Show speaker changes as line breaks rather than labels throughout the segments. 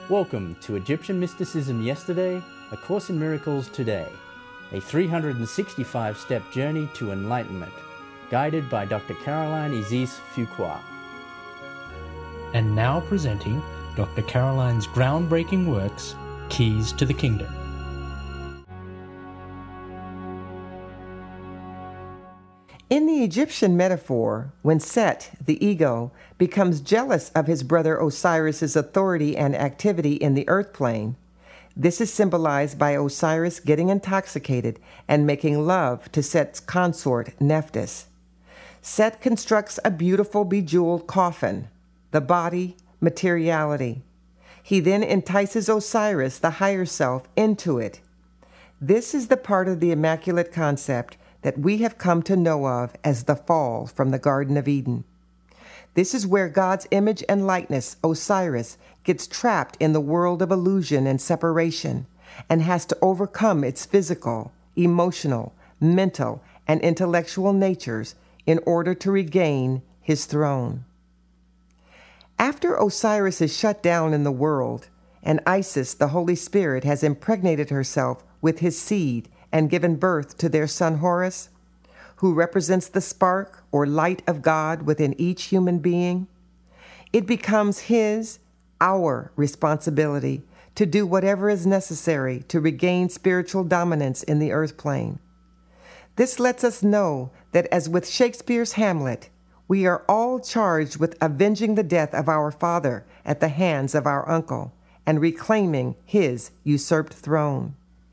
Welcome to Egyptian Mysticism Yesterday, A Course in Miracles Today, a 365-step journey to enlightenment, guided by Dr. Caroline Isis-Fuqua.
And now presenting Dr. Caroline's groundbreaking works, Keys to the Kingdom.
In the Egyptian metaphor, when Set, the ego, becomes jealous of his brother Osiris's authority and activity in the earth plane, this is symbolized by Osiris getting intoxicated and making love to Set's consort Nephthys. Set constructs a beautiful bejeweled coffin, the body, materiality. He then entices Osiris, the higher self, into it. This is the part of the Immaculate Concept that we have come to know of as the fall from the Garden of Eden. This is where God's image and likeness, Osiris, gets trapped in the world of illusion and separation and has to overcome its physical, emotional, mental, and intellectual natures in order to regain his throne. After Osiris is shut down in the world, and Isis, the Holy Spirit, has impregnated herself with his seed and given birth to their son Horus, who represents the spark or light of God within each human being, it becomes our responsibility to do whatever is necessary to regain spiritual dominance in the earth plane. This lets us know that, as with Shakespeare's Hamlet, we are all charged with avenging the death of our father at the hands of our uncle and reclaiming his usurped throne.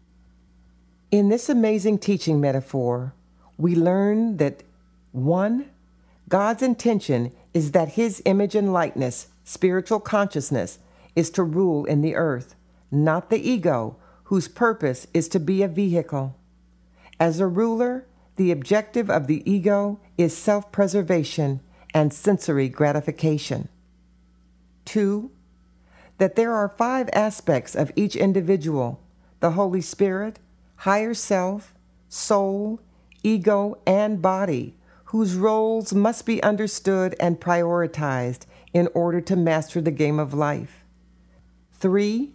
In this amazing teaching metaphor, we learn that 1. God's intention is that his image and likeness, spiritual consciousness, is to rule in the earth, not the ego, whose purpose is to be a vehicle. As a ruler, the objective of the ego is self-preservation and sensory gratification. 2. That there are 5 aspects of each individual: the Holy Spirit, higher self, soul, ego, and body, whose roles must be understood and prioritized in order to master the game of life. 3.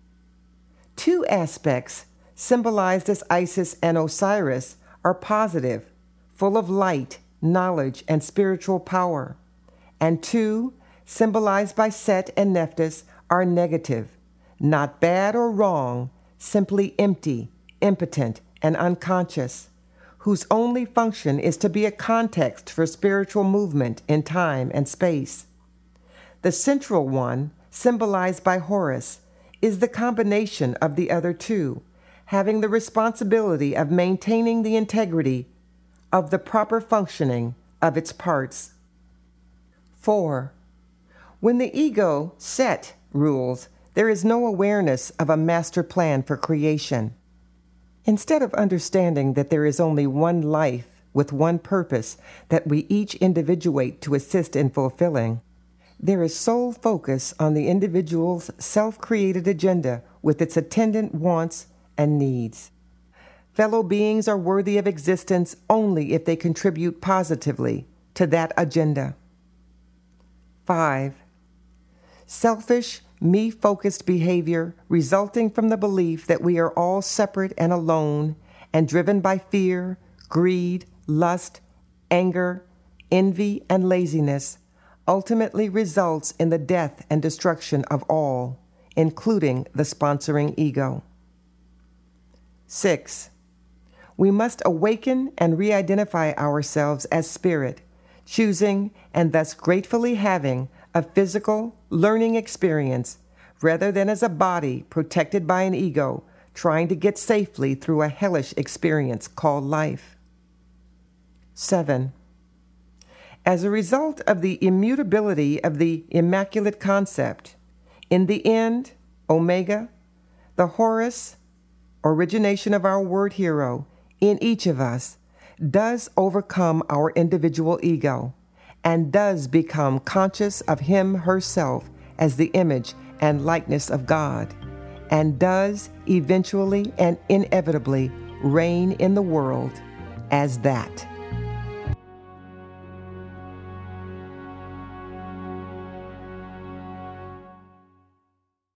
2 aspects, symbolized as Isis and Osiris, are positive, full of light, knowledge, and spiritual power. And 2, symbolized by Set and Nephthys, are negative, not bad or wrong, simply empty, impotent, and unconscious, whose only function is to be a context for spiritual movement in time and space. The central one, symbolized by Horus, is the combination of the other 2, having the responsibility of maintaining the integrity of the proper functioning of its parts. 4. When the ego, Set, rules, there is no awareness of a master plan for creation. Instead of understanding that there is only one life with one purpose that we each individuate to assist in fulfilling, there is sole focus on the individual's self-created agenda with its attendant wants and needs. Fellow beings are worthy of existence only if they contribute positively to that agenda. 5. Selfish, me-focused behavior resulting from the belief that we are all separate and alone and driven by fear, greed, lust, anger, envy, and laziness ultimately results in the death and destruction of all, including the sponsoring ego. 6. We must awaken and re-identify ourselves as spirit, choosing and thus gratefully having a physical, learning experience rather than as a body protected by an ego trying to get safely through a hellish experience called life. 7. As a result of the immutability of the Immaculate Concept, in the end, Omega, the Horus, origination of our word hero, in each of us, does overcome our individual ego and does become conscious of him herself as the image and likeness of God, and does eventually and inevitably reign in the world as that.